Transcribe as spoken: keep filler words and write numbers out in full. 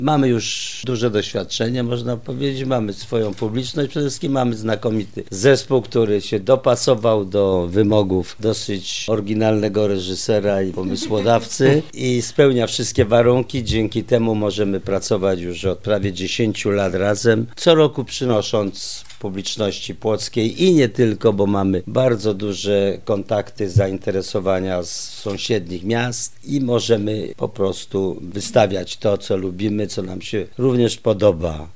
Mamy już duże doświadczenie, można powiedzieć, mamy swoją publiczność, przede wszystkim mamy znakomity zespół, który się dopasował do wymogów dosyć oryginalnego reżysera i pomysłodawcy i spełnia wszystkie warunki, dzięki temu możemy pracować już od prawie dziesięciu lat razem, co roku przynosząc publiczności płockiej i nie tylko, bo mamy bardzo duże kontakty, zainteresowania z sąsiednich miast i możemy po prostu wystawiać to, co lubimy, co nam się również podoba.